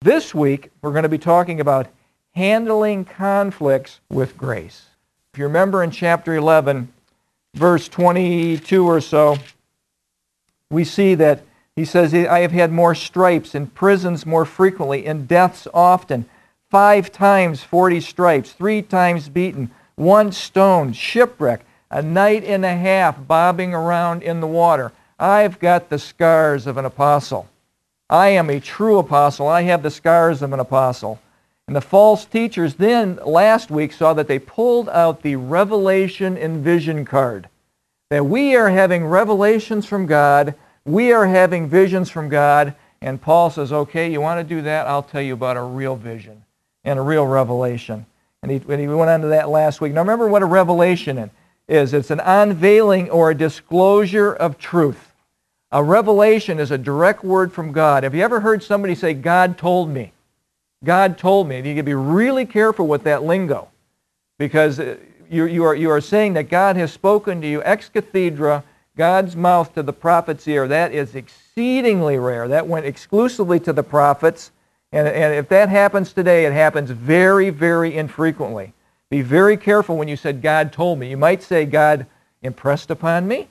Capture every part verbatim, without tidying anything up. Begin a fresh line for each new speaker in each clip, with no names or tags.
This week, we're going to be talking about handling conflicts with grace. If you remember in chapter eleven, verse twenty-two or so, we see that he says, I have had more stripes, in prisons more frequently, in deaths often, five times forty stripes, three times beaten, one stoned, shipwreck, a night and a half bobbing around in the water. I've got the scars of an apostle. I am a true apostle. I have the scars of an apostle. And the false teachers then, last week, saw that they pulled out the revelation and vision card. That we are having revelations from God, we are having visions from God, and Paul says, okay, you want to do that? I'll tell you about a real vision and a real revelation. And he, and he went on to that last week. Now remember what a revelation is. It's an unveiling or a disclosure of truth. A revelation is a direct word from God. Have you ever heard somebody say, God told me? God told me. You can be really careful with that lingo, because you, you, are, you are saying that God has spoken to you ex cathedra, God's mouth to the prophet's ear. That is exceedingly rare. That went exclusively to the prophets. And, and if that happens today, it happens very, very infrequently. Be very careful when you said, God told me. You might say, God impressed upon me.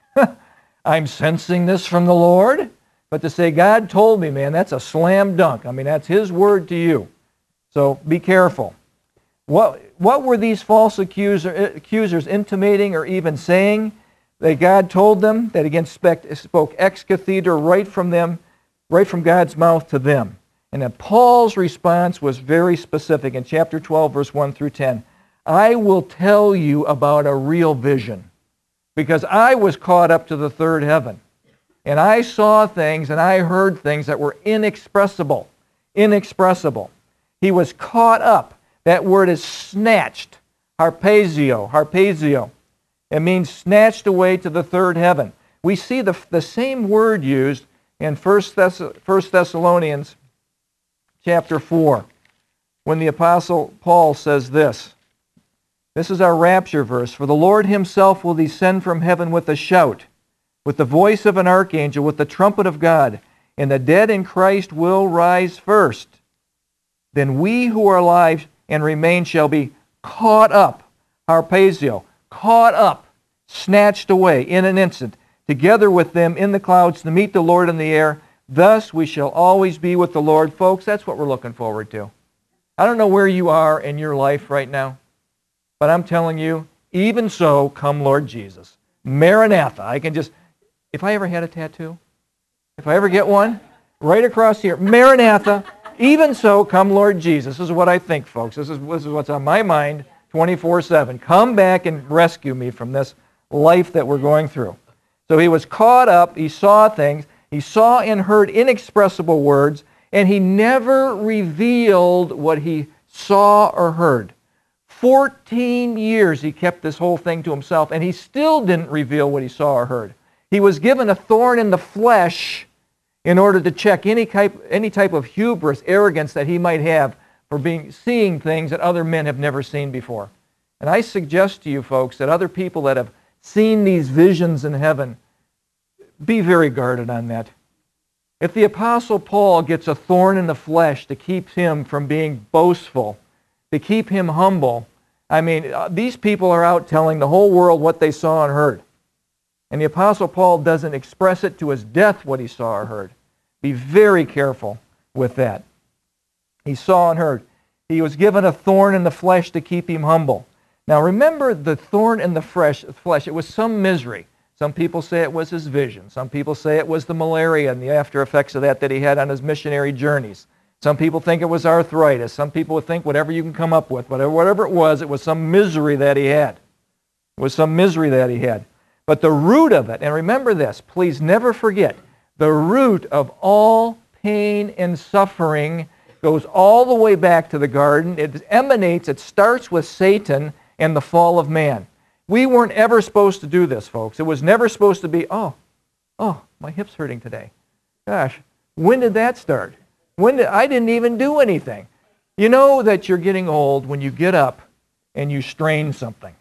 I'm sensing this from the Lord. But to say, God told me, man, that's a slam dunk. I mean, that's His word to you. So be careful. What, what were these false accuser, accusers intimating or even saying? That God told them, that again spoke ex cathedra right from them, right from God's mouth to them. And then Paul's response was very specific in chapter twelve, verse one through ten. I will tell you about a real vision, because I was caught up to the third heaven. And I saw things and I heard things that were inexpressible. Inexpressible. He was caught up. That word is snatched. Harpazo. Harpazo. It means snatched away to the third heaven. We see the, the same word used in First Thessalonians chapter four, when the Apostle Paul says this. This is our rapture verse. For the Lord Himself will descend from heaven with a shout, with the voice of an archangel, with the trumpet of God, and the dead in Christ will rise first. Then we who are alive and remain shall be caught up, harpazo, caught up, snatched away in an instant, together with them in the clouds to meet the Lord in the air. Thus we shall always be with the Lord. Folks, that's what we're looking forward to. I don't know where you are in your life right now, but I'm telling you, even so, come Lord Jesus. Maranatha. I can just, if I ever had a tattoo, if I ever get one, right across here, Maranatha, even so, come Lord Jesus. This is what I think, folks. This is, this is what's on my mind twenty-four seven. Come back and rescue me from this life that we're going through. So he was caught up, he saw things, he saw and heard inexpressible words, and he never revealed what he saw or heard. Fourteen years he kept this whole thing to himself, and he still didn't reveal what he saw or heard. He was given a thorn in the flesh in order to check any type, any type of hubris, arrogance that he might have for being, seeing things that other men have never seen before. And I suggest to you folks that other people that have seen these visions in heaven, be very guarded on that. If the Apostle Paul gets a thorn in the flesh to keep him from being boastful, to keep him humble, I mean, these people are out telling the whole world what they saw and heard. And the Apostle Paul doesn't express it to his death what he saw or heard. Be very careful with that. He saw and heard. He was given a thorn in the flesh to keep him humble. Now remember the thorn in the flesh, it was some misery. Some people say it was his vision. Some people say it was the malaria and the after effects of that that he had on his missionary journeys. Some people think it was arthritis. Some people would think whatever you can come up with, whatever, whatever it was, it was some misery that he had. It was some misery that he had. But the root of it, and remember this, please never forget, the root of all pain and suffering goes all the way back to the garden. It emanates, it starts with Satan and the fall of man. We weren't ever supposed to do this, folks. It was never supposed to be, oh, oh, my hip's hurting today. Gosh, when did that start? When did, I didn't even do anything. You know that you're getting old when you get up and you strain something.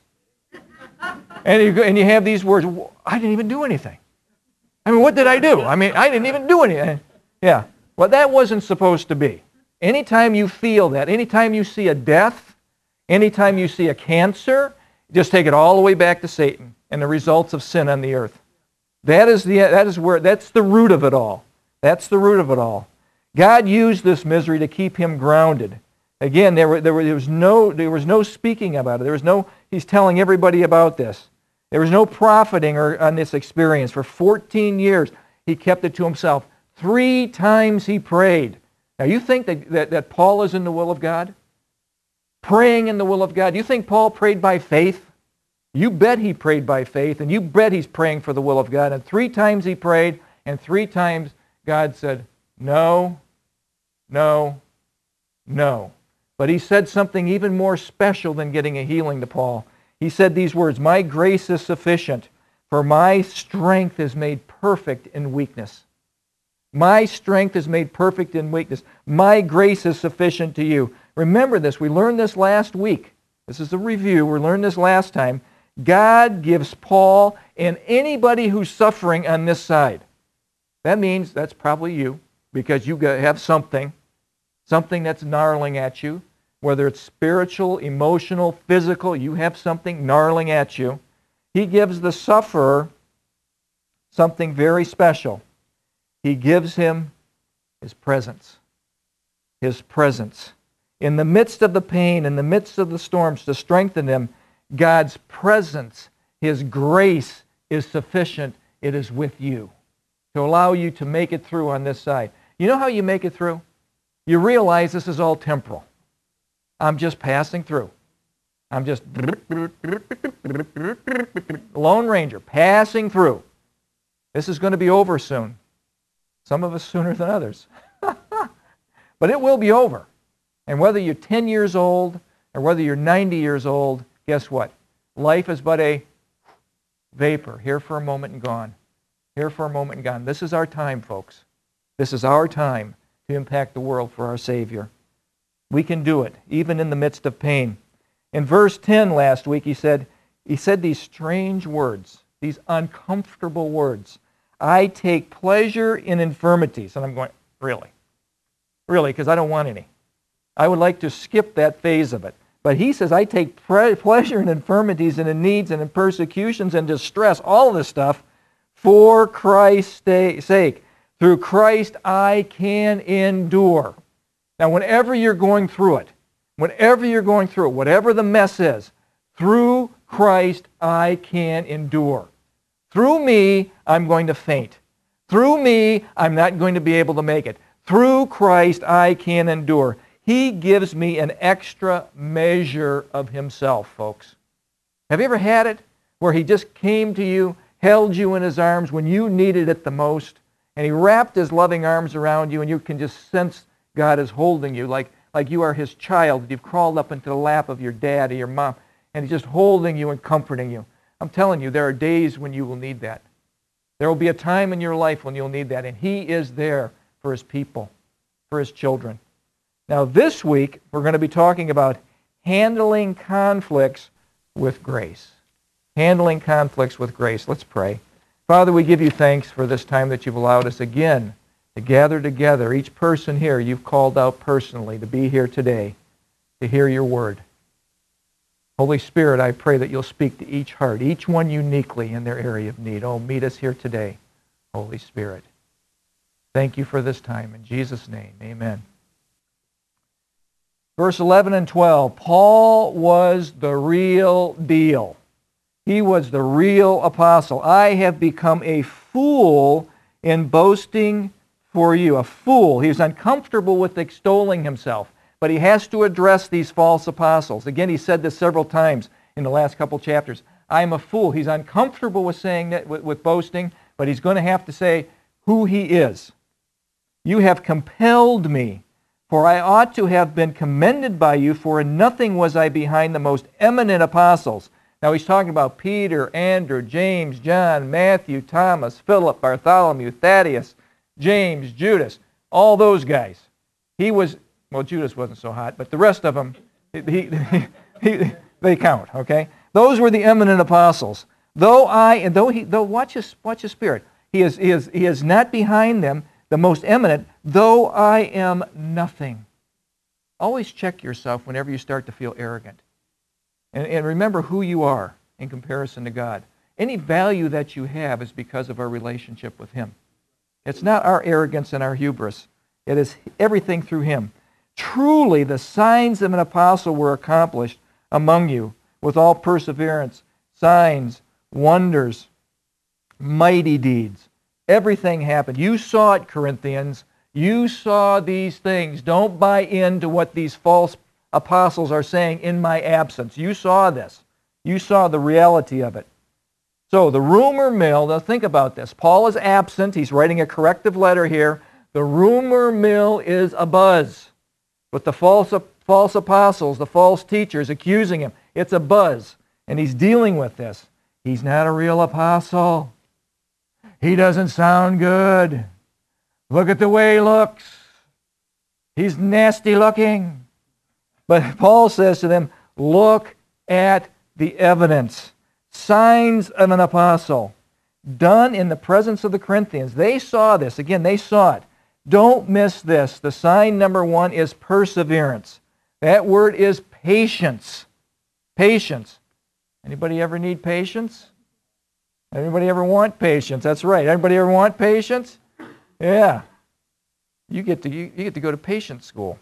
And you, and you have these words, I didn't even do anything. I mean, what did I do? I mean, I didn't even do anything. Yeah, well, that wasn't supposed to be. Anytime you feel that, anytime you see a death, anytime you see a cancer, just take it all the way back to Satan and the results of sin on the earth. That is the that is where that's the root of it all. That's the root of it all. God used this misery to keep him grounded. Again, there, were, there, were, there was no there was no speaking about it. There was no he's telling everybody about this. There was no profiting or, on this experience. For fourteen years, he kept it to himself. Three times he prayed. Now, you think that, that, that Paul is in the will of God? Praying in the will of God. You think Paul prayed by faith? You bet he prayed by faith, and you bet he's praying for the will of God. And three times he prayed, and three times God said, no, no, no. But he said something even more special than getting a healing to Paul. He said these words, my grace is sufficient, for my strength is made perfect in weakness. My strength is made perfect in weakness. My grace is sufficient to you. Remember this. We learned this last week. This is a review. We learned this last time. God gives Paul and anybody who's suffering on this side. That means that's probably you, because you have something, something that's gnarling at you, whether it's spiritual, emotional, physical, you have something gnarling at you. He gives the sufferer something very special. He gives him his presence. His presence. In the midst of the pain, in the midst of the storms, to strengthen him, God's presence, his grace is sufficient. It is with you to allow you to make it through on this side. You know how you make it through? You realize this is all temporal. I'm just passing through. I'm just Lone Ranger, passing through. This is going to be over soon. Some of us sooner than others. But it will be over. And whether you're ten years old or whether you're ninety years old, guess what? Life is but a vapor, here for a moment and gone. Here for a moment and gone. This is our time, folks. This is our time to impact the world for our Savior. We can do it, even in the midst of pain. In verse ten last week, he said, he said these strange words, these uncomfortable words. I take pleasure in infirmities. And I'm going, really? Really, because I don't want any. I would like to skip that phase of it. But he says, I take pre- pleasure in infirmities and in needs and in persecutions and distress, all of this stuff, for Christ's sake. Through Christ I can endure. Now, whenever you're going through it, whenever you're going through it, whatever the mess is, through Christ I can endure. Through me, I'm going to faint. Through me, I'm not going to be able to make it. Through Christ I can endure. He gives me an extra measure of himself, folks. Have you ever had it where he just came to you, held you in his arms when you needed it the most, and he wrapped his loving arms around you, and you can just sense God is holding you like, like you are his child. You've crawled up into the lap of your dad or your mom, and he's just holding you and comforting you. I'm telling you, there are days when you will need that. There will be a time in your life when you'll need that, and he is there for his people, for his children. Now, this week, we're going to be talking about handling conflicts with grace. Handling conflicts with grace. Let's pray. Father, we give you thanks for this time that you've allowed us again to gather together. Each person here you've called out personally to be here today to hear your word. Holy Spirit, I pray that you'll speak to each heart, each one uniquely in their area of need. Oh, meet us here today, Holy Spirit. Thank you for this time. In Jesus' name, amen. Verse eleven and twelve, Paul was the real deal. He was the real apostle. I have become a fool in boasting for you. A fool. He was uncomfortable with extolling himself, but he has to address these false apostles. Again, he said this several times in the last couple chapters. I am a fool. He's uncomfortable with saying that, with, with boasting, but he's going to have to say who he is. You have compelled me, for I ought to have been commended by you, for in nothing was I behind the most eminent apostles. Now he's talking about Peter, Andrew, James, John, Matthew, Thomas, Philip, Bartholomew, Thaddeus, James, Judas, all those guys. He was, well, Judas wasn't so hot, but the rest of them, he, he, he, they count, okay? Those were the eminent apostles. Though I, and though he, though, watch his, watch his spirit. He is, he is, he is not behind them, the most eminent, though I am nothing. Always check yourself whenever you start to feel arrogant. And, and remember who you are in comparison to God. Any value that you have is because of our relationship with Him. It's not our arrogance and our hubris. It is everything through Him. Truly, the signs of an apostle were accomplished among you with all perseverance, signs, wonders, mighty deeds. Everything happened. You saw it, Corinthians. You saw these things. Don't buy into what these false apostles are saying in my absence. You saw this. You saw the reality of it. So the rumor mill, now think about this. Paul is absent. He's writing a corrective letter here. The rumor mill is abuzz with the false, false apostles, the false teachers accusing him. It's a buzz, and he's dealing with this. He's not a real apostle. He doesn't sound good. Look at the way he looks. He's nasty looking. But Paul says to them, look at the evidence. Signs of an apostle done in the presence of the Corinthians. They saw this. Again, they saw it. Don't miss this. The sign number one is perseverance. That word is patience. Patience. Anybody ever need patience? Anybody ever want patience? That's right. Anybody ever want patience? Yeah. You get to you, you get to go to patience school.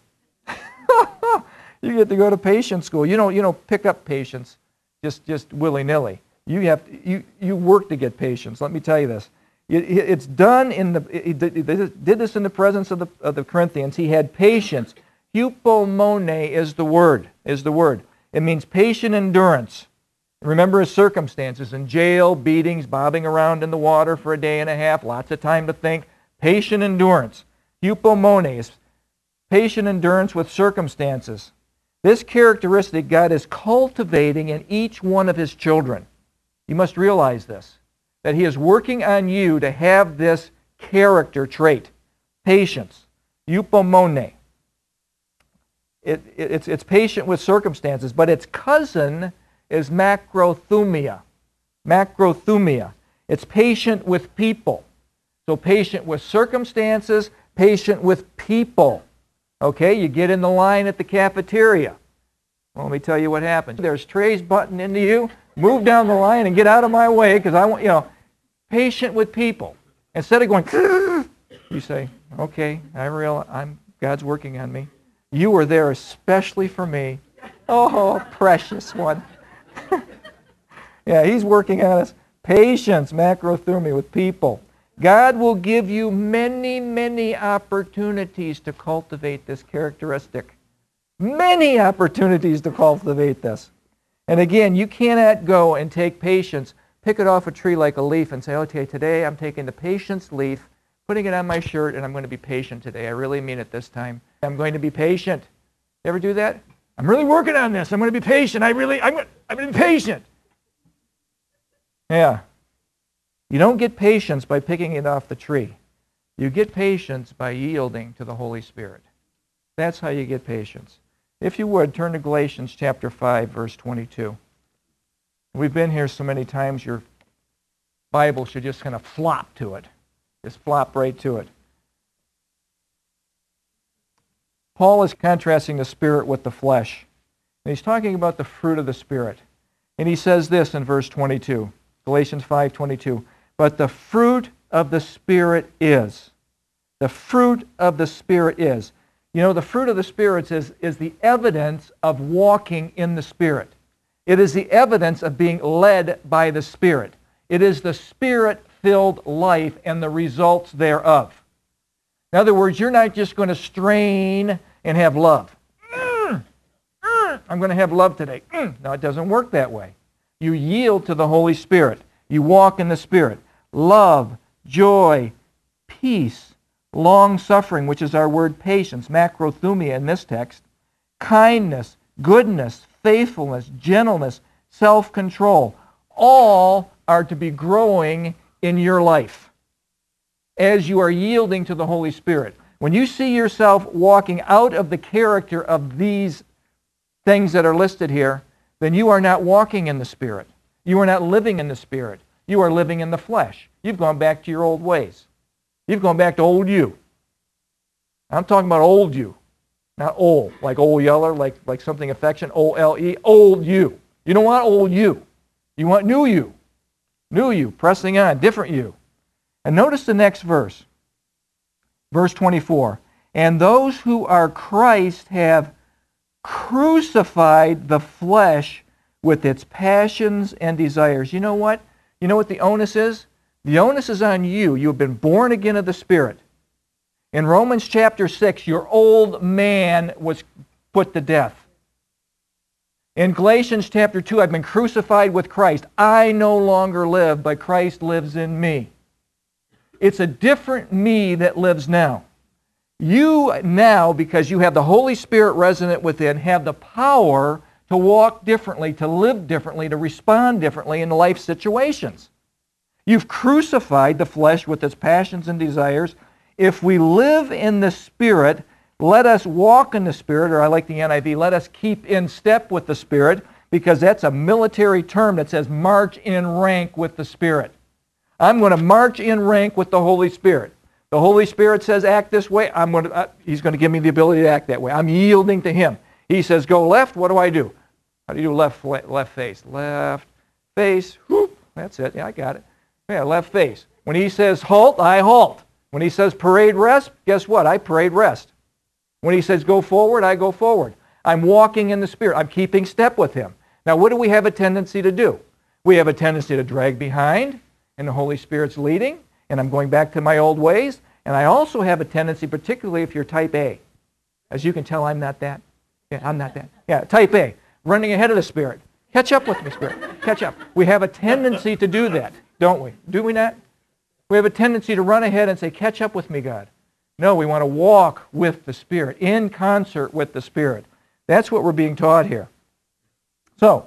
You get to go to patience school. You don't you don't pick up patience just just willy-nilly. You have to, you you work to get patience. Let me tell you this. It, it, it's done in the it, it, it did this in the presence of the of the Corinthians. He had patience. Hupomone is the word. Is the word. It means patient endurance. Remember his circumstances: in jail, beatings, bobbing around in the water for a day and a half, lots of time to think. Patient endurance. Hupomone is patient endurance with circumstances. This characteristic God is cultivating in each one of His children. You must realize this, that He is working on you to have this character trait, patience, eupomone. It, it, it's, it's patient with circumstances, but its cousin is macrothumia. Macrothumia. It's patient with people. So patient with circumstances, patient with people. Okay, you get in the line at the cafeteria. Well, let me tell you what happened. There's trays buttoned into you. Move down the line and get out of my way because I want, you know, patient with people. Instead of going, you say, okay, I realize I'm, God's working on me. You were there especially for me. Oh, precious one. Yeah, He's working on us. Patience, macrothumia, with people. God will give you many, many opportunities to cultivate this characteristic. Many opportunities to cultivate this. And again, you cannot go and take patience, pick it off a tree like a leaf and say, okay, today I'm taking the patience leaf, putting it on my shirt, and I'm going to be patient today. I really mean it this time. I'm going to be patient. You ever do that? I'm really working on this. I'm going to be patient. I really, I'm, I'm going to be patient. Yeah. You don't get patience by picking it off the tree. You get patience by yielding to the Holy Spirit. That's how you get patience. If you would, turn to Galatians chapter five, verse twenty-two. We've been here so many times, your Bible should just kind of flop to it. Just flop right to it. Paul is contrasting the Spirit with the flesh. And he's talking about the fruit of the Spirit. And he says this in verse twenty-two, Galatians five twenty-two. But the fruit of the Spirit is. The fruit of the Spirit is. You know, the fruit of the Spirit is, is the evidence of walking in the Spirit. It is the evidence of being led by the Spirit. It is the Spirit-filled life and the results thereof. In other words, you're not just going to strain and have love. Mm, mm, I'm going to have love today. Mm. No, it doesn't work that way. You yield to the Holy Spirit. You walk in the Spirit. Love, joy, peace, long-suffering, which is our word patience, macrothumia in this text, kindness, goodness, faithfulness, gentleness, self-control, all are to be growing in your life as you are yielding to the Holy Spirit. When you see yourself walking out of the character of these things that are listed here, then you are not walking in the Spirit. You are not living in the Spirit. You are living in the flesh. You've gone back to your old ways. You've gone back to old you. I'm talking about old you. Not old, like old Yeller, like, like something affection, O L E, old you. You don't want old you. You want new you. New you, pressing on, different you. And notice the next verse. Verse twenty-four. And those who are Christ have crucified the flesh with its passions and desires. You know what? You know what the onus is? The onus is on you. You have been born again of the Spirit. In Romans chapter six, your old man was put to death. In Galatians chapter two, I've been crucified with Christ. I no longer live, but Christ lives in me. It's a different me that lives now. You now, because you have the Holy Spirit resident within, have the power to walk differently, to live differently, to respond differently in life situations. You've crucified the flesh with its passions and desires. If we live in the Spirit, let us walk in the Spirit, or I like the N I V, let us keep in step with the Spirit, because that's a military term that says march in rank with the Spirit. I'm going to march in rank with the Holy Spirit. The Holy Spirit says act this way, I'm going to, uh, He's going to give me the ability to act that way. I'm yielding to Him. He says go left, what do I do? How do you do left, left face? Left face, whoop, that's it, yeah, I got it. Yeah, left face. When He says halt, I halt. When He says parade rest, guess what? I parade rest. When He says go forward, I go forward. I'm walking in the Spirit. I'm keeping step with Him. Now, what do we have a tendency to do? We have a tendency to drag behind, and the Holy Spirit's leading, and I'm going back to my old ways. And I also have a tendency, particularly if you're type A. As you can tell, I'm not that. Yeah, I'm not that. Yeah, type A. Running ahead of the Spirit. Catch up with me, Spirit. Catch up. We have a tendency to do that, don't we? Do we not? We have a tendency to run ahead and say, catch up with me, God. No, we want to walk with the Spirit, in concert with the Spirit. That's what we're being taught here. So,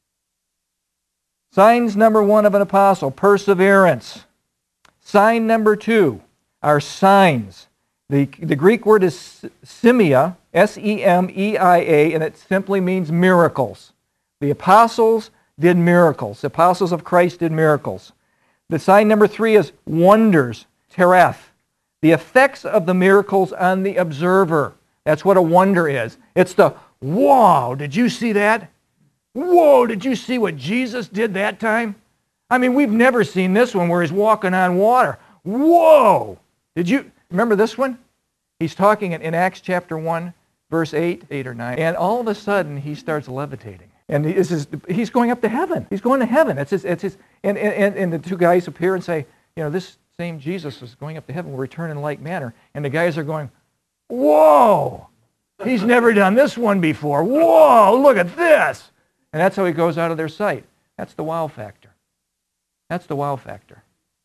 signs number one of an apostle, perseverance. Sign number two are signs. The, the Greek word is semia, S E M E I A, and it simply means miracles. The apostles did miracles. The apostles of Christ did miracles. The sign number three is wonders, tereth. The effects of the miracles on the observer. That's what a wonder is. It's the, whoa, did you see that? Whoa, did you see what Jesus did that time? I mean, we've never seen this one where He's walking on water. Whoa! Did you remember this one? He's talking in, in Acts chapter one, verse eight, eight or nine, and all of a sudden He starts levitating. And he, is, he's going up to heaven. He's going to heaven. It's his, it's his, and, and, and the two guys appear and say, you know, this same Jesus is going up to heaven will return in like manner. And the guys are going, whoa! He's never done this one before. Whoa, look at this! And that's how He goes out of their sight. That's the wow factor. That's the wow factor.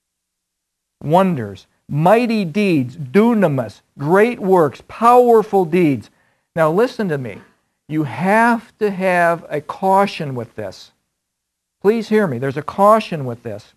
Wonders, mighty deeds, dunamis, great works, powerful deeds. Now listen to me. You have to have a caution with this. Please hear me. There's a caution with this.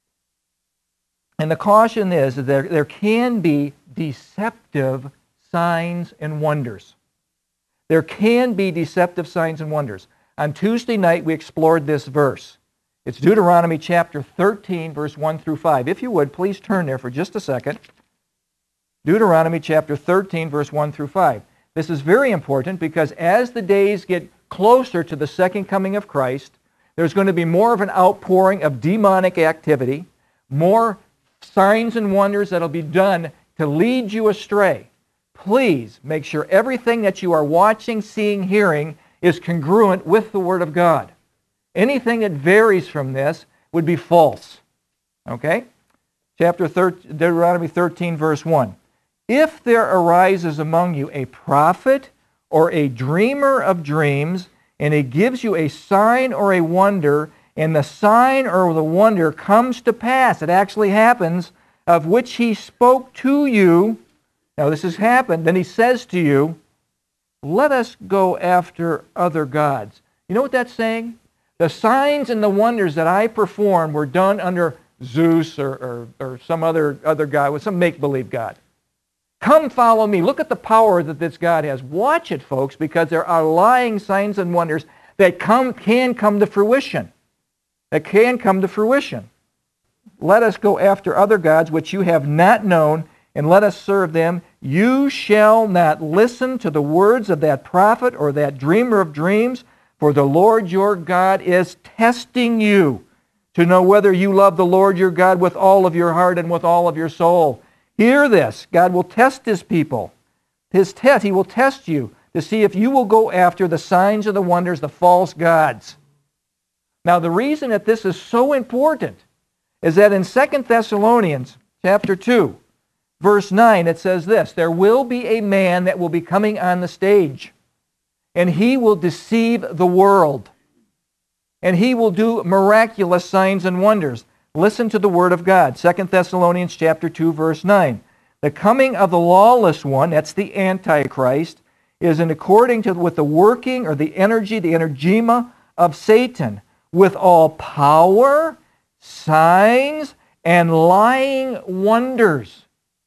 And the caution is that there, there can be deceptive signs and wonders. There can be deceptive signs and wonders. On Tuesday night, we explored this verse. It's Deuteronomy chapter thirteen, verse one through five. If you would, please turn there for just a second. Deuteronomy chapter thirteen, verse one through five. This is very important because as the days get closer to the second coming of Christ, there's going to be more of an outpouring of demonic activity, more signs and wonders that will be done to lead you astray. Please make sure everything that you are watching, seeing, hearing is congruent with the Word of God. Anything that varies from this would be false. Okay? Chapter thirteen, Deuteronomy thirteen, verse one. If there arises among you a prophet or a dreamer of dreams, and he gives you a sign or a wonder, and the sign or the wonder comes to pass, it actually happens, of which he spoke to you, now this has happened, then he says to you, let us go after other gods. You know what that's saying? The signs and the wonders that I performed were done under Zeus or, or, or some other, other god, with some make-believe god. Come follow me. Look at the power that this God has. Watch it, folks, because there are lying signs and wonders that come, can come to fruition. That can come to fruition. Let us go after other gods which you have not known, and let us serve them. You shall not listen to the words of that prophet or that dreamer of dreams, for the Lord your God is testing you to know whether you love the Lord your God with all of your heart and with all of your soul. Hear this. God will test His people. His test, He will test you to see if you will go after the signs and the wonders, the false gods. Now, the reason that this is so important is that in Second Thessalonians chapter two, verse nine, it says this, there will be a man that will be coming on the stage, and he will deceive the world, and he will do miraculous signs and wonders. Listen to the word of God, Second Thessalonians chapter two, verse nine. The coming of the lawless one, that's the Antichrist, is in according to with the working or the energy, the energema of Satan, with all power, signs, and lying wonders,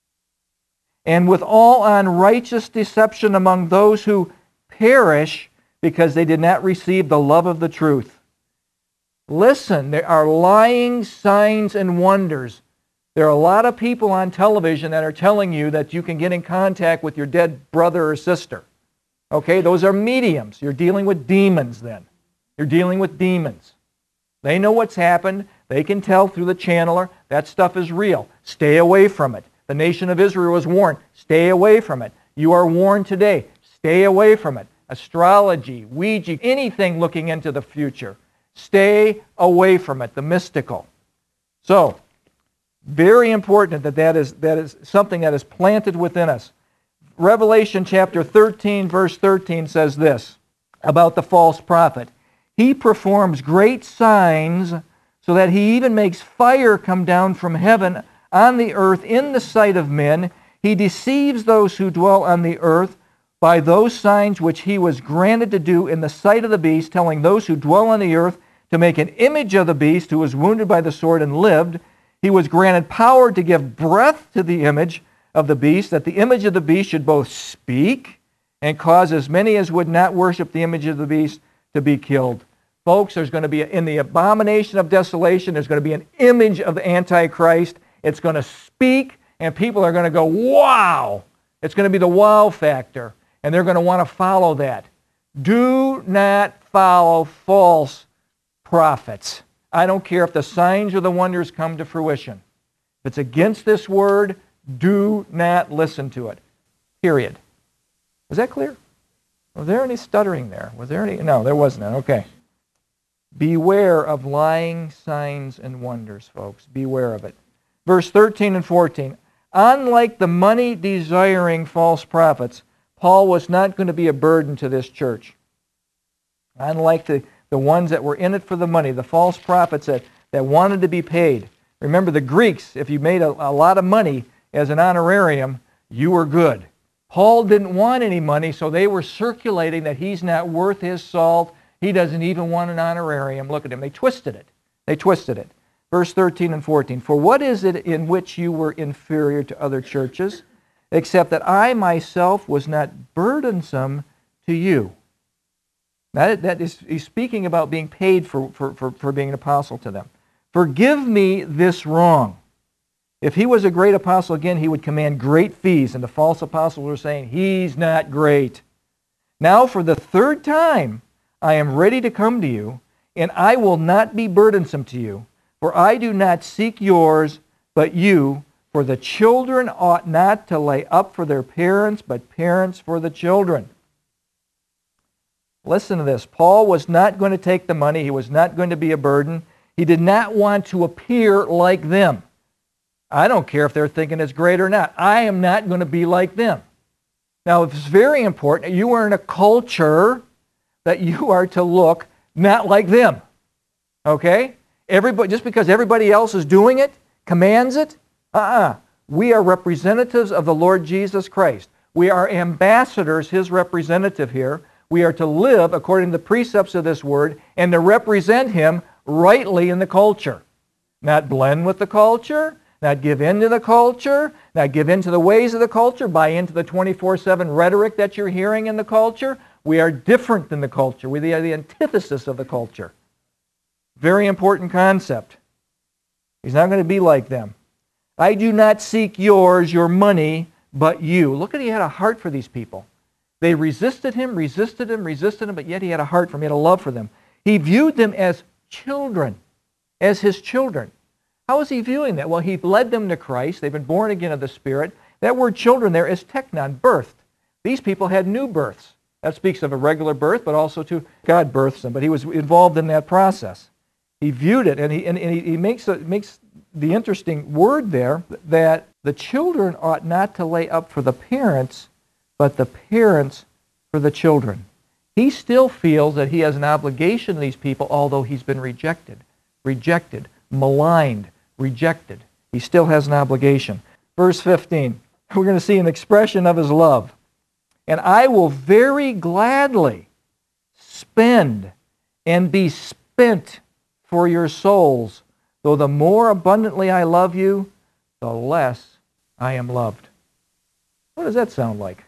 and with all unrighteous deception among those who perish because they did not receive the love of the truth. Listen, there are lying signs and wonders. There are a lot of people on television that are telling you that you can get in contact with your dead brother or sister. Okay, those are mediums. You're dealing with demons then. You're dealing with demons. They know what's happened. They can tell through the channeler. That stuff is real. Stay away from it. The nation of Israel was warned. Stay away from it. You are warned today. Stay away from it. Astrology, Ouija, anything looking into the future. Stay away from it, the mystical. So, very important that that is, that is something that is planted within us. Revelation chapter thirteen, verse thirteen says this about the false prophet. He performs great signs so that he even makes fire come down from heaven on the earth in the sight of men. He deceives those who dwell on the earth by those signs which he was granted to do in the sight of the beast, telling those who dwell on the earth to make an image of the beast who was wounded by the sword and lived. He was granted power to give breath to the image of the beast, that the image of the beast should both speak and cause as many as would not worship the image of the beast to be killed. Folks, there's going to be, in the abomination of desolation, there's going to be an image of the Antichrist. It's going to speak, and people are going to go, wow! It's going to be the wow factor, and they're going to want to follow that. Do not follow false prophets. I don't care if the signs or the wonders come to fruition. If it's against this word, do not listen to it. Period. Was that clear? Was there any stuttering there? Was there any? No, there wasn't. Okay. Beware of lying signs and wonders, folks. Beware of it. Verse thirteen and fourteen. Unlike the money-desiring false prophets, Paul was not going to be a burden to this church. Unlike the, the ones that were in it for the money, the false prophets that, that wanted to be paid. Remember, the Greeks, if you made a, a lot of money as an honorarium, you were good. Paul didn't want any money, so they were circulating that he's not worth his salt. He doesn't even want an honorarium. Look at him. They twisted it. They twisted it. Verse thirteen and fourteen. For what is it in which you were inferior to other churches, except that I myself was not burdensome to you? That, that is, he's speaking about being paid for, for, for, for being an apostle to them. Forgive me this wrong. If he was a great apostle, again, he would command great fees, and the false apostles were saying, he's not great. Now for the third time, I am ready to come to you, and I will not be burdensome to you, for I do not seek yours, but you, for the children ought not to lay up for their parents, but parents for the children. Listen to this. Paul was not going to take the money. He was not going to be a burden. He did not want to appear like them. I don't care if they're thinking it's great or not. I am not going to be like them. Now, it's very important. You are in a culture that you are to look not like them. Okay? Everybody, just because everybody else is doing it, commands it, uh-uh. We are representatives of the Lord Jesus Christ. We are ambassadors, His representative here. We are to live according to the precepts of this word and to represent Him rightly in the culture. Not blend with the culture, not give in to the culture, not give in to the ways of the culture, buy into the twenty-four seven rhetoric that you're hearing in the culture. We are different than the culture. We are the antithesis of the culture. Very important concept. He's not going to be like them. I do not seek yours, your money, but you. Look at, he had a heart for these people. They resisted him, resisted him, resisted him, but yet he had a heart for them. He had a love for them. He viewed them as children, as his children. How is he viewing that? Well, he led them to Christ. They've been born again of the Spirit. That word children there is teknon, birthed. These people had new births. That speaks of a regular birth, but also to God births them. But he was involved in that process. He viewed it, and he, and, and he, he makes, a, makes the interesting word there that the children ought not to lay up for the parents, but the parents for the children. He still feels that he has an obligation to these people, although he's been rejected, rejected, maligned, rejected. He still has an obligation. Verse fifteen, we're going to see an expression of his love. And I will very gladly spend and be spent for your souls, though the more abundantly I love you, the less I am loved. What does that sound like?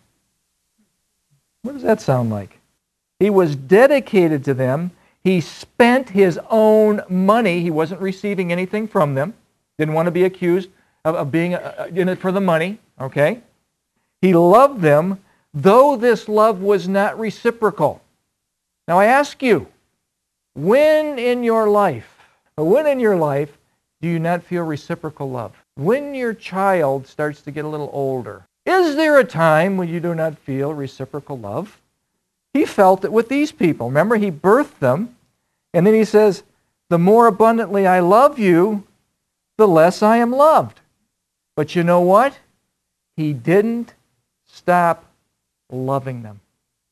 What does that sound like? He was dedicated to them. He spent his own money. He wasn't receiving anything from them. Didn't want to be accused of, of being uh, in it for the money. Okay? He loved them, though this love was not reciprocal. Now I ask you, when in your life, when in your life do you not feel reciprocal love? When your child starts to get a little older, is there a time when you do not feel reciprocal love? He felt it with these people. Remember, he birthed them, and then he says, the more abundantly I love you, the less I am loved. But you know what? He didn't stop loving them.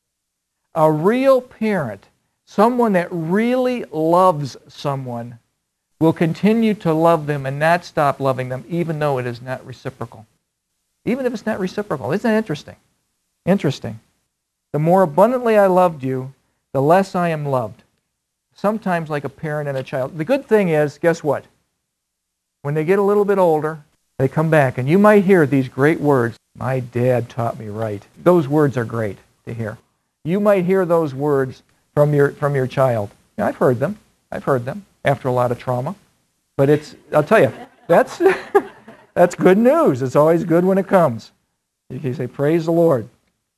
A real parent, someone that really loves someone, will continue to love them and not stop loving them, even though it is not reciprocal. Even if it's not reciprocal. Isn't that interesting? Interesting. The more abundantly I loved you, the less I am loved. Sometimes like a parent and a child. The good thing is, guess what? When they get a little bit older, they come back, and you might hear these great words. My dad taught me right. Those words are great to hear. You might hear those words from your from your child. Yeah, I've heard them. I've heard them after a lot of trauma. But it's, I'll tell you, that's that's good news. It's always good when it comes. You can say, praise the Lord.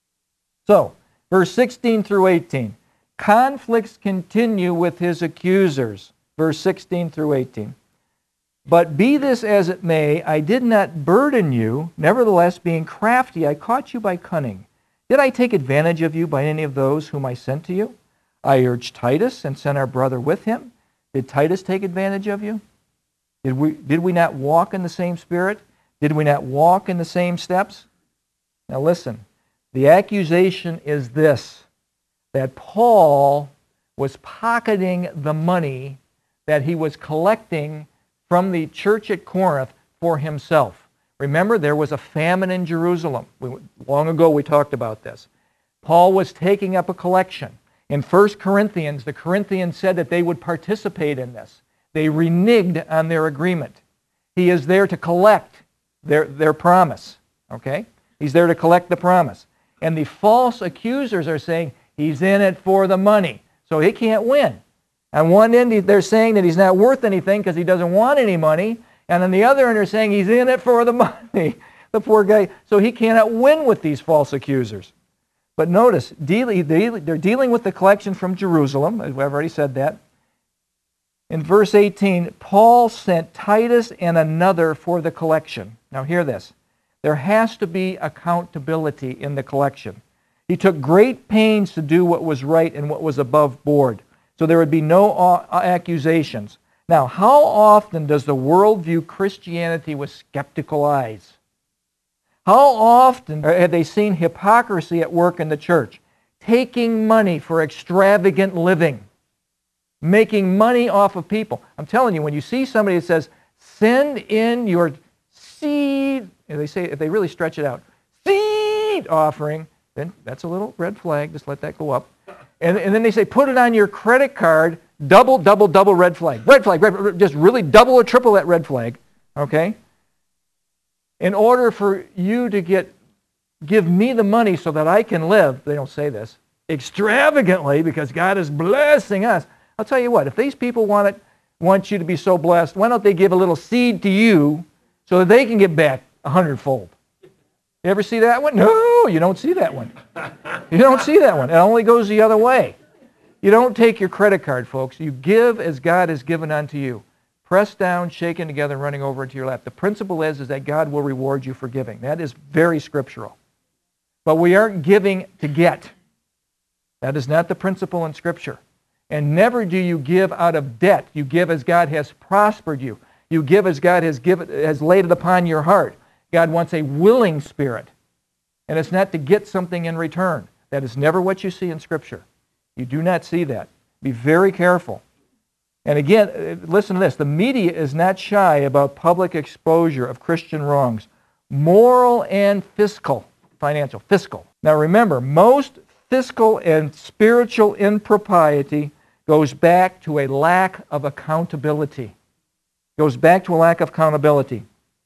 So, verse sixteen through eighteen. Conflicts continue with his accusers. Verse sixteen through eighteen. But be this as it may, I did not burden you. Nevertheless, being crafty, I caught you by cunning. Did I take advantage of you by any of those whom I sent to you? I urged Titus and sent our brother with him. Did Titus take advantage of you? Did we, did we not walk in the same spirit? Did we not walk in the same steps? Now listen, the accusation is this, that Paul was pocketing the money that he was collecting from the church at Corinth for himself. Remember, there was a famine in Jerusalem. We, long ago we talked about this. Paul was taking up a collection. In First Corinthians, the Corinthians said that they would participate in this. They reneged on their agreement. He is there to collect their, their promise. Okay? He's there to collect the promise. And the false accusers are saying he's in it for the money, so he can't win. On one end, they're saying that he's not worth anything because he doesn't want any money. And on the other end, they're saying he's in it for the money. The poor guy. So he cannot win with these false accusers. But notice, they're dealing with the collection from Jerusalem. I've already said that. In verse eighteen, Paul sent Titus and another for the collection. Now hear this. There has to be accountability in the collection. He took great pains to do what was right and what was above board, so there would be no accusations. Now, how often does the world view Christianity with skeptical eyes? How often have they seen hypocrisy at work in the church? Taking money for extravagant living. Making money off of people. I'm telling you, when you see somebody that says, send in your seed, and they say, if they really stretch it out, seed offering, then that's a little red flag. Just let that go up. And, and then they say, put it on your credit card, double, double, double red flag. Red flag, red, just really double or triple that red flag. Okay? In order for you to get, give me the money so that I can live, they don't say this, extravagantly because God is blessing us. I'll tell you what, if these people want it, want you to be so blessed, why don't they give a little seed to you so that they can get back a hundredfold? You ever see that one? No, you don't see that one. You don't see that one. It only goes the other way. You don't take your credit card, folks. You give as God has given unto you. Pressed down, shaken together, and running over into your lap. The principle is, is that God will reward you for giving. That is very scriptural. But we aren't giving to get. That is not the principle in Scripture. And never do you give out of debt. You give as God has prospered you. You give as God has given, has laid it upon your heart. God wants a willing spirit. And it's not to get something in return. That is never what you see in Scripture. You do not see that. Be very careful. And again, listen to this. The media is not shy about public exposure of Christian wrongs. Moral and fiscal. Financial. Fiscal. Now remember, most fiscal and spiritual impropriety goes back to a lack of accountability. Goes back to a lack of accountability.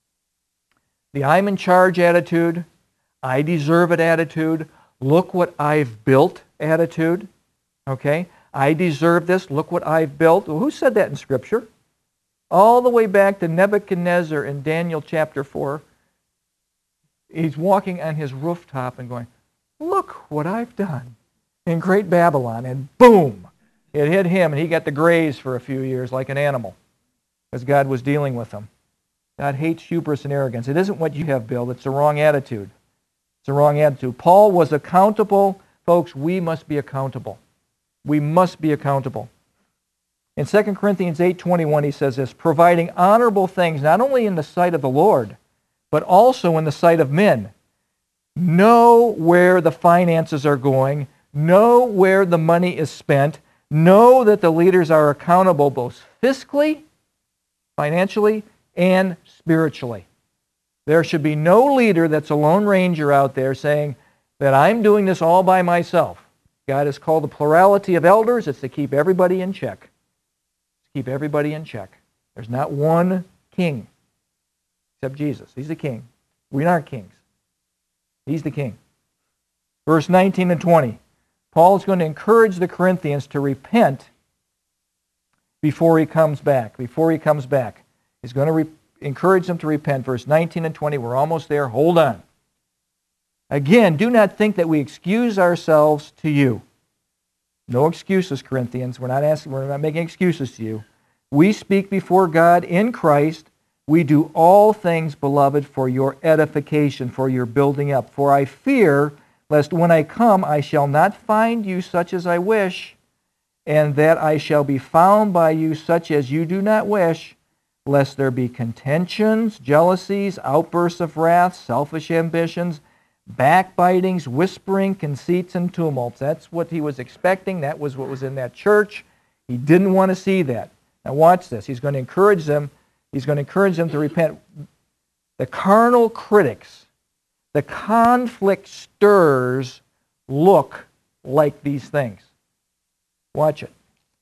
The I'm in charge attitude, I deserve it attitude, look what I've built attitude, okay? I deserve this, look what I've built. Well, who said that in Scripture? All the way back to Nebuchadnezzar in Daniel chapter four. He's walking on his rooftop and going, look what I've done in Great Babylon. And boom, it hit him and he got to graze for a few years like an animal as God was dealing with him. God hates hubris and arrogance. It isn't what you have built. It's the wrong attitude. It's the wrong attitude. Paul was accountable. Folks, we must be accountable. We must be accountable. In Second Corinthians eight twenty-one, he says this, providing honorable things not only in the sight of the Lord, but also in the sight of men. Know where the finances are going. Know where the money is spent. Know that the leaders are accountable both fiscally, financially, and spiritually. There should be no leader that's a lone ranger out there saying that I'm doing this all by myself. God has called the plurality of elders. It's to keep everybody in check. To keep everybody in check. There's not one king except Jesus. He's the king. We aren't kings. He's the king. Verse nineteen and twenty. Paul is going to encourage the Corinthians to repent before he comes back. Before he comes back. He's going to re- encourage them to repent. Verse nineteen and twenty. We're almost there. Hold on. Again, do not think that we excuse ourselves to you. No excuses, Corinthians. We're not asking, we're not making excuses to you. We speak before God in Christ. We do all things, beloved, for your edification, for your building up. For I fear, lest when I come I shall not find you such as I wish, and that I shall be found by you such as you do not wish, lest there be contentions, jealousies, outbursts of wrath, selfish ambitions, backbitings, whispering, conceits, and tumults. That's what he was expecting. That was what was in that church. He didn't want to see that. Now watch this. He's going to encourage them. He's going to encourage them to repent. The carnal critics, the conflict stirrers look like these things. Watch it.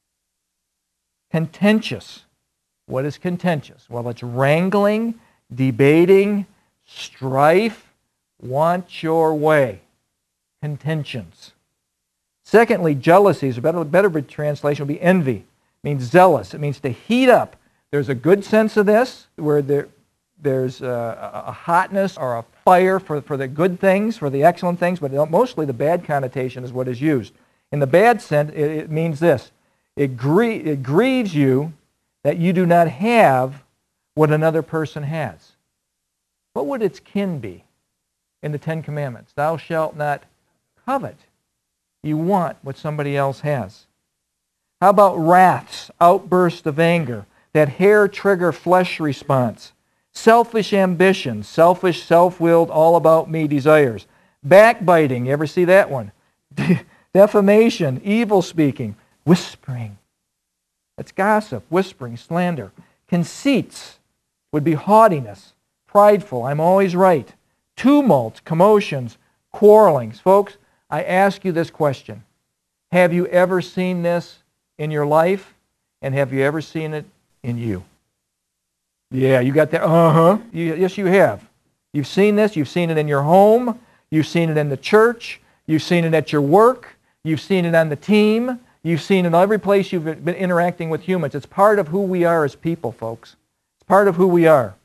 Contentious. What is contentious? Well, it's wrangling, debating, strife, want your way. Contentions. Secondly, jealousies. A better, better translation would be envy. It means zealous. It means to heat up. There's a good sense of this, where there, there's a, a hotness or a fire for, for the good things, for the excellent things, but mostly the bad connotation is what is used. In the bad sense, it, it means this. It, grie- it grieves you that you do not have what another person has. What would its kin be in the Ten Commandments? Thou shalt not covet. You want what somebody else has. How about wraths, outbursts of anger, that hair-trigger flesh response, selfish ambition, selfish, self-willed, all-about-me desires, backbiting, you ever see that one? Defamation, evil speaking, whispering. That's gossip, whispering, slander. Conceits would be haughtiness, prideful, I'm always right. Tumult, commotions, quarrelings. Folks, I ask you this question. Have you ever seen this in your life? And have you ever seen it in you? Yeah, you got that? Uh-huh. You, yes, you have. You've seen this. You've seen it in your home. You've seen it in the church. You've seen it at your work. You've seen it on the team. You've seen it in every place you've been interacting with humans. It's part of who we are as people, folks. It's part of who we are.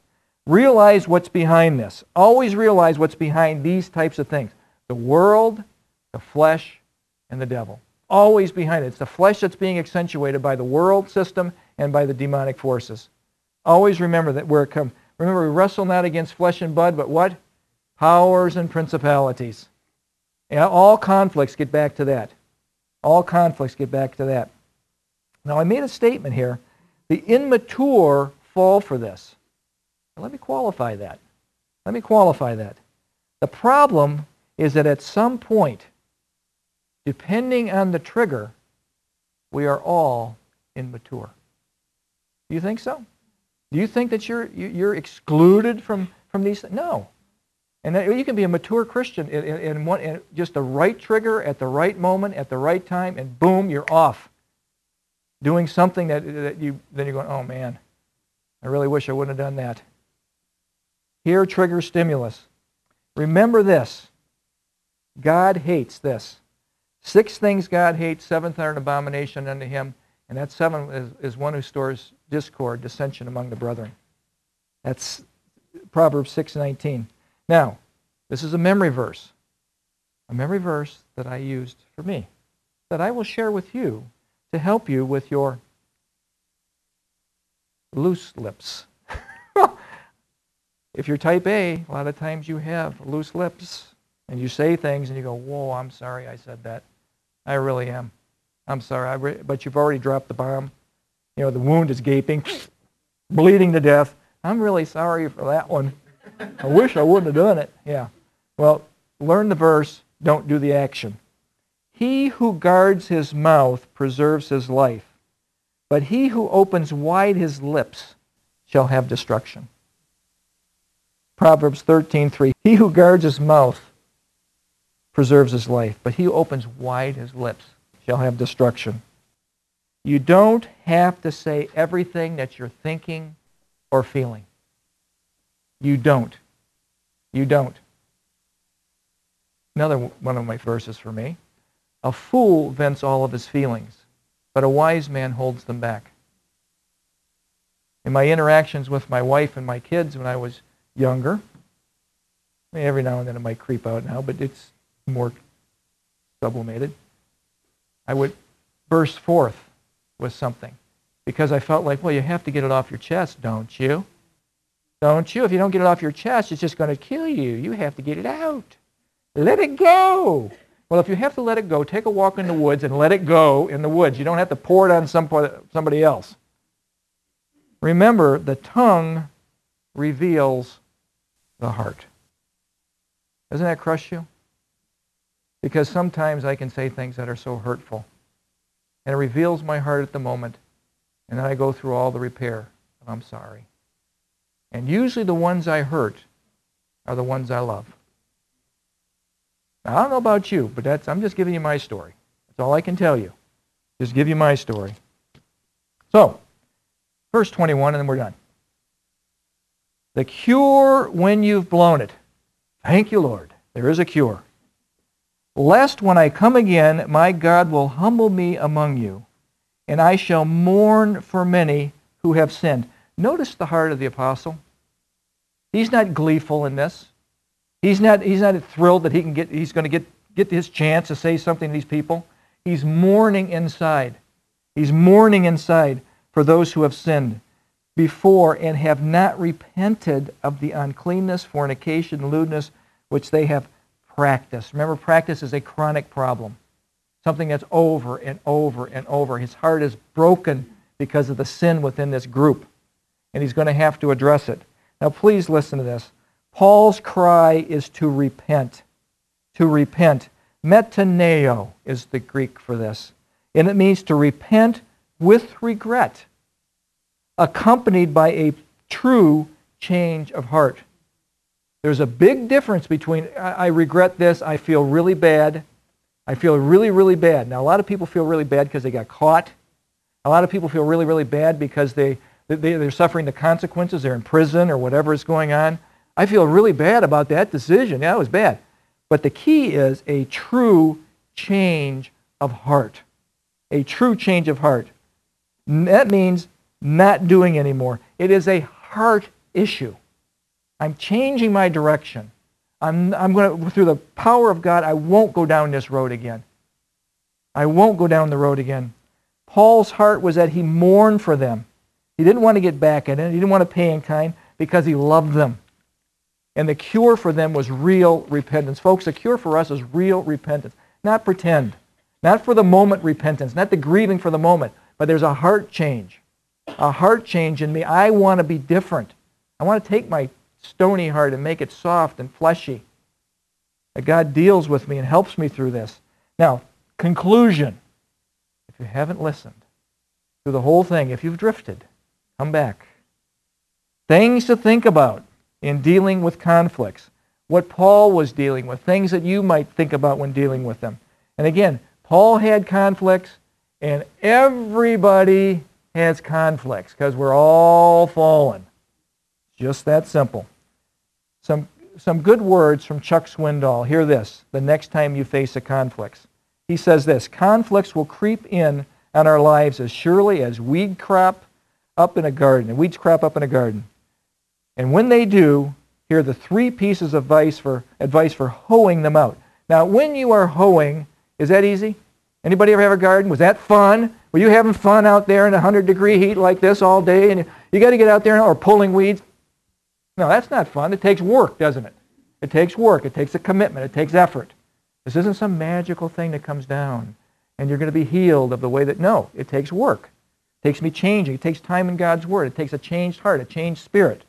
Realize what's behind this. Always realize what's behind these types of things. The world, the flesh, and the devil. Always behind it. It's the flesh that's being accentuated by the world system and by the demonic forces. Always remember that where it comes. Remember, we wrestle not against flesh and blood, but what? Powers and principalities. And all conflicts get back to that. All conflicts get back to that. Now, I made a statement here. The immature fall for this. Now, let me qualify that. Let me qualify that. The problem is that at some point, depending on the trigger, we are all immature. Do you think so? Do you think that you're you're excluded from, from these things? No. And you can be a mature Christian in, in, in, one, in just the right trigger at the right moment, at the right time, and boom, you're off. Doing something that, that you, then you're going, oh man, I really wish I wouldn't have done that. Here, trigger stimulus. Remember this. God hates this. Six things God hates, seventh are an abomination unto him, and that seven is, is one who stores discord, dissension among the brethren. That's Proverbs six nineteen. Now, this is a memory verse. A memory verse that I used for me, that I will share with you to help you with your loose lips. If you're type A, a lot of times you have loose lips, and you say things and you go, whoa, I'm sorry I said that. I really am. I'm sorry, I re-, but you've already dropped the bomb. You know, the wound is gaping, bleeding to death. I'm really sorry for that one. I wish I wouldn't have done it. Yeah. Well, learn the verse, don't do the action. He who guards his mouth preserves his life, but he who opens wide his lips shall have destruction. Proverbs thirteen three. He who guards his mouth preserves his life, but he who opens wide his lips shall have destruction. You don't have to say everything that you're thinking or feeling. You don't. You don't. Another one of my verses for me. A fool vents all of his feelings, but a wise man holds them back. In my interactions with my wife and my kids when I was younger, I mean, every now and then it might creep out now, but it's more sublimated. I would burst forth with something because I felt like, well, you have to get it off your chest, don't you? Don't you? If you don't get it off your chest, it's just going to kill you. You have to get it out. Let it go. Well, if you have to let it go, take a walk in the woods and let it go in the woods. You don't have to pour it on somebody else. Remember, the tongue reveals the heart. Doesn't that crush you? Because sometimes I can say things that are so hurtful. And it reveals my heart at the moment. And then I go through all the repair. And I'm sorry. And usually the ones I hurt are the ones I love. Now, I don't know about you, but that's, I'm just giving you my story. That's all I can tell you. Just give you my story. So, verse twenty-one, and then we're done. The cure when you've blown it. Thank you, Lord. There is a cure. Lest when I come again, my God will humble me among you, and I shall mourn for many who have sinned. Notice the heart of the apostle. He's not gleeful in this. He's not, he's not thrilled that he can get, he's going to get, get his chance to say something to these people. He's mourning inside. He's mourning inside for those who have sinned before and have not repented of the uncleanness, fornication, lewdness, which they have practiced. Remember, practice is a chronic problem. Something that's over and over and over. His heart is broken because of the sin within this group. And he's going to have to address it. Now, please listen to this. Paul's cry is to repent. To repent. Metaneo is the Greek for this. And it means to repent with regret, accompanied by a true change of heart. There's a big difference between, I, I regret this, I feel really bad, I feel really, really bad. Now, a lot of people feel really bad because they got caught. A lot of people feel really, really bad because they, they, they're suffering the consequences, they're in prison or whatever is going on. I feel really bad about that decision. Yeah, it was bad. But the key is a true change of heart. A true change of heart. That means not doing anymore. It is a heart issue. I'm changing my direction. I'm, I'm going to, through the power of God, I won't go down this road again. I won't go down the road again. Paul's heart was that he mourned for them. He didn't want to get back at it. He didn't want to pay in kind because he loved them. And the cure for them was real repentance. Folks, the cure for us is real repentance. Not pretend. Not for the moment repentance. Not the grieving for the moment. But there's a heart change. A heart change in me. I want to be different. I want to take my stony heart and make it soft and fleshy. That God deals with me and helps me through this. Now, conclusion. If you haven't listened to the whole thing, if you've drifted, come back. Things to think about in dealing with conflicts. What Paul was dealing with. Things that you might think about when dealing with them. And again, Paul had conflicts, and everybody has conflicts because we're all fallen. Just that simple. Some, some good words from Chuck Swindoll. Hear this the next time you face a conflict. He says this, conflicts will creep in on our lives as surely as weed crop up in a garden. And weeds crop up in a garden. And when they do, here are the three pieces of advice for, advice for hoeing them out. Now, when you are hoeing, is that easy? Anybody ever have a garden? Was that fun? Were you having fun out there in one hundred degree heat like this all day? And you got to get out there or pulling weeds? No, that's not fun. It takes work, doesn't it? It takes work. It takes a commitment. It takes effort. This isn't some magical thing that comes down and you're going to be healed of the way that, no, it takes work. It takes me changing. It takes time in God's Word. It takes a changed heart, a changed spirit.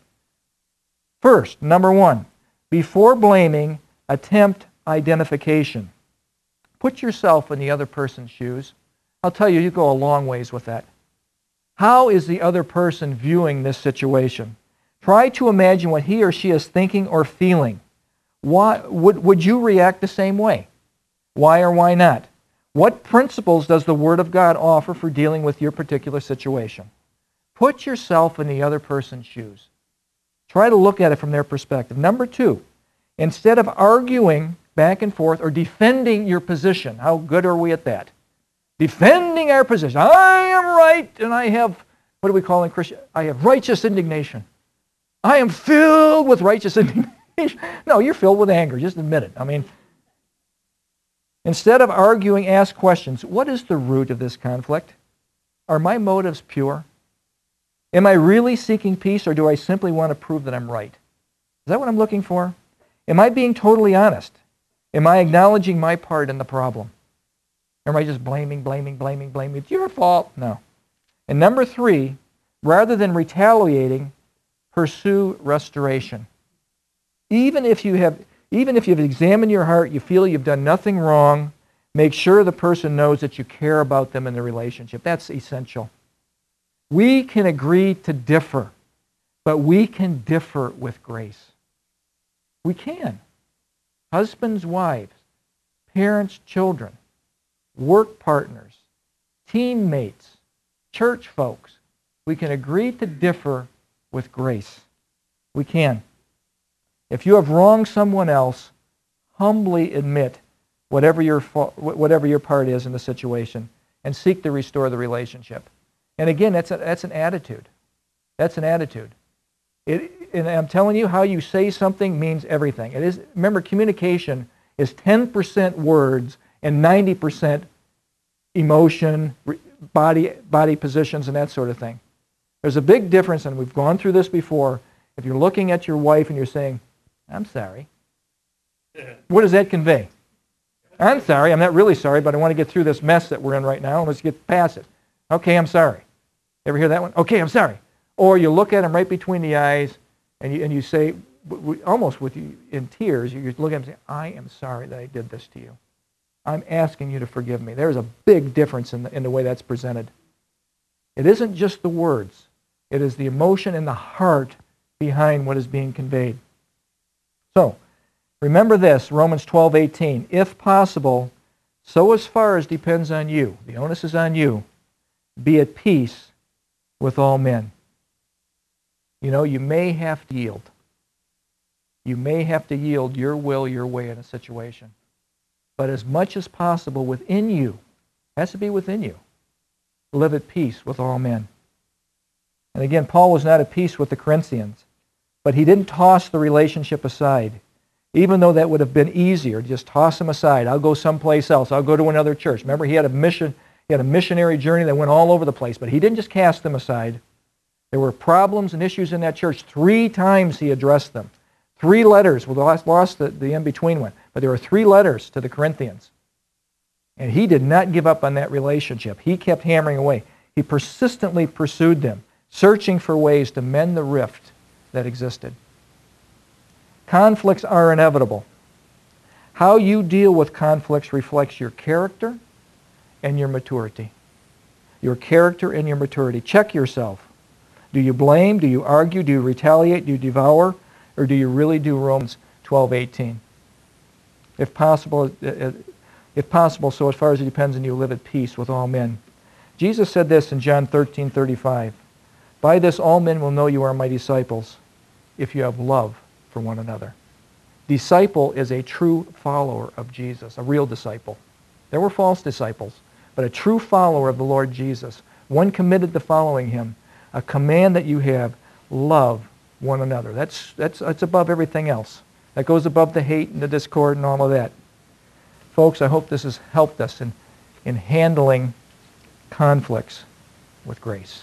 First, number one, before blaming, attempt identification. Put yourself in the other person's shoes. I'll tell you, you go a long ways with that. How is the other person viewing this situation? Try to imagine what he or she is thinking or feeling. Why would, would you react the same way? Why or why not? What principles does the Word of God offer for dealing with your particular situation? Put yourself in the other person's shoes. Try to look at it from their perspective. Number two, instead of arguing back and forth or defending your position, how good are we at that? Defending our position. I am right, and I have, what do we call in Christian? I have righteous indignation. I am filled with righteous indignation. No, you're filled with anger. Just admit it. I mean, instead of arguing, ask questions. What is the root of this conflict? Are my motives pure? Am I really seeking peace, or do I simply want to prove that I'm right? Is that what I'm looking for? Am I being totally honest? Am I acknowledging my part in the problem? Or am I just blaming, blaming, blaming, blaming? It's your fault. No. And number three, rather than retaliating, pursue restoration. Even if you have, even if you've examined your heart, you feel you've done nothing wrong, make sure the person knows that you care about them in the relationship. That's essential. We can agree to differ, but we can differ with grace. We can. Husbands, wives, parents, children, work partners, teammates, church folks. We can agree to differ with grace. We can. If you have wronged someone else, humbly admit whatever your whatever your part is in the situation and seek to restore the relationship. And again, that's a, that's an attitude. That's an attitude. It, and I'm telling you, how you say something means everything. It is. Remember, communication is ten percent words and ninety percent emotion, body body positions, and that sort of thing. There's a big difference, and we've gone through this before. If you're looking at your wife and you're saying, I'm sorry, what does that convey? I'm sorry, I'm not really sorry, but I want to get through this mess that we're in right now, and let's get past it. Okay, I'm sorry. Ever hear that one? Okay, I'm sorry. Or you look at him right between the eyes, and you, and you say, almost with you in tears, you look at him and say, I am sorry that I did this to you. I'm asking you to forgive me. There's a big difference in the, in the way that's presented. It isn't just the words. It is the emotion and the heart behind what is being conveyed. So, remember this, Romans twelve eighteen. If possible, so as far as depends on you, the onus is on you, be at peace with all men. You know, you may have to yield. You may have to yield your will, your way in a situation. But as much as possible within you, has to be within you, live at peace with all men. And again, Paul was not at peace with the Corinthians. But he didn't toss the relationship aside, even though that would have been easier. Just toss him aside. I'll go someplace else. I'll go to another church. Remember, he had a mission. He had a missionary journey that went all over the place, but he didn't just cast them aside. There were problems and issues in that church. Three times he addressed them. Three letters. We lost, lost the, the in-between one. But there were three letters to the Corinthians. And he did not give up on that relationship. He kept hammering away. He persistently pursued them, searching for ways to mend the rift that existed. Conflicts are inevitable. How you deal with conflicts reflects your character and your maturity. Your character and your maturity. Check yourself. Do you blame? Do you argue? Do you retaliate? Do you devour? Or do you really do Romans twelve eighteen? If possible, if possible, so as far as it depends on you, live at peace with all men. Jesus said this in John thirteen thirty-five. By this all men will know you are my disciples, if you have love for one another. Disciple is a true follower of Jesus, a real disciple. There were false disciples, but a true follower of the Lord Jesus, one committed to following him, a command that you have, love one another. That's, that's, that's above everything else. That goes above the hate and the discord and all of that. Folks, I hope this has helped us in, in handling conflicts with grace.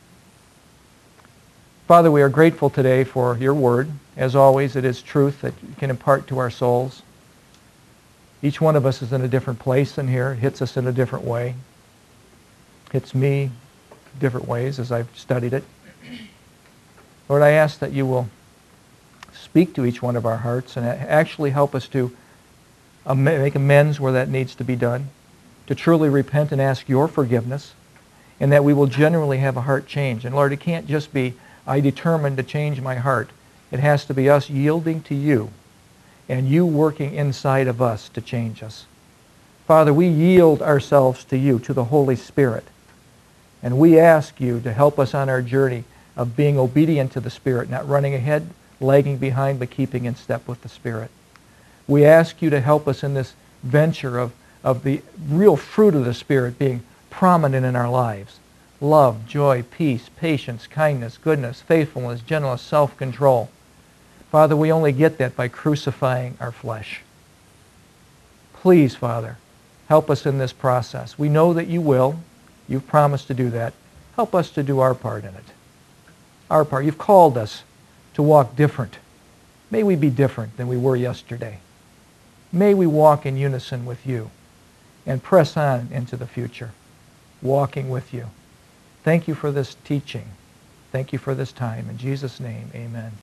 Father, we are grateful today for your word. As always, it is truth that you can impart to our souls. Each one of us is in a different place in here. It hits us in a different way. Hits me different ways as I've studied it. Lord, I ask that you will speak to each one of our hearts and actually help us to make amends where that needs to be done, to truly repent and ask your forgiveness, and that we will genuinely have a heart change. And Lord, it can't just be, I determined to change my heart. It has to be us yielding to you and you working inside of us to change us. Father, we yield ourselves to you, to the Holy Spirit, and we ask you to help us on our journey of being obedient to the Spirit, not running ahead, lagging behind, but keeping in step with the Spirit. We ask you to help us in this venture of, of the real fruit of the Spirit being prominent in our lives. Love, joy, peace, patience, kindness, goodness, faithfulness, gentleness, self-control. Father, we only get that by crucifying our flesh. Please, Father, help us in this process. We know that you will. You've promised to do that. Help us to do our part in it. Our part. You've called us to walk different. May we be different than we were yesterday. May we walk in unison with you and press on into the future, walking with you. Thank you for this teaching. Thank you for this time. In Jesus' name, amen.